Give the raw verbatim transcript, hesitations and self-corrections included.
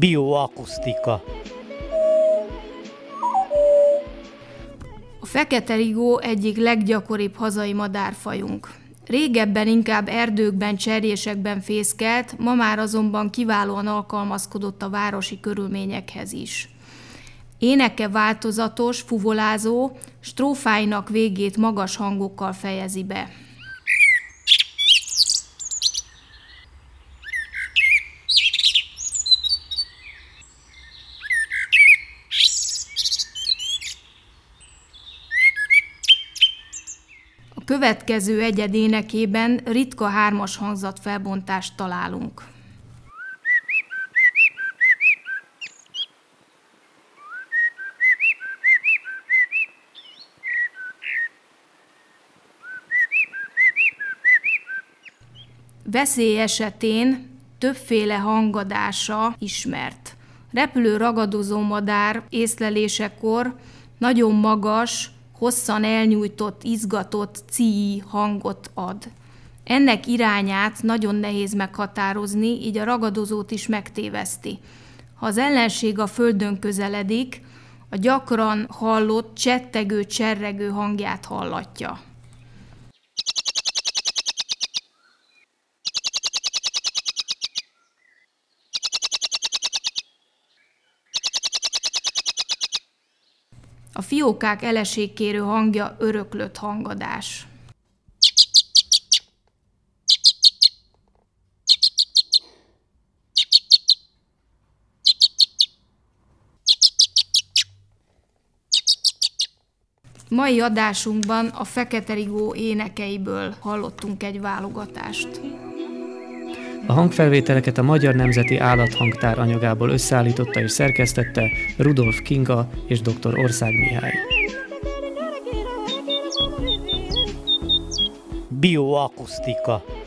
Bioakusztika. A fekete rigó egyik leggyakoribb hazai madárfajunk. Régebben inkább erdőkben, cserjésekben fészkelt, ma már azonban kiválóan alkalmazkodott a városi körülményekhez is. Éneke változatos, fuvolázó, strófáinak végét magas hangokkal fejezi be. A következő egyed énekében ritka hármas hangzatfelbontást találunk. Veszély esetén többféle hangadása ismert. Repülő ragadozó madár észlelésekor nagyon magas, hosszan elnyújtott, izgatott cí hangot ad. Ennek irányát nagyon nehéz meghatározni, így a ragadozót is megtéveszti. Ha az ellenség a földön közeledik, a gyakran hallott csettegő, cserregő hangját hallatja. A fiókák eleségkérő hangja öröklött hangadás. Mai adásunkban a fekete rigó énekeiből hallottunk egy válogatást. A hangfelvételeket a Magyar Nemzeti Állathangtár anyagából összeállította és szerkesztette Rudolf Kinga és dr. Ország Mihály. Bioakusztika.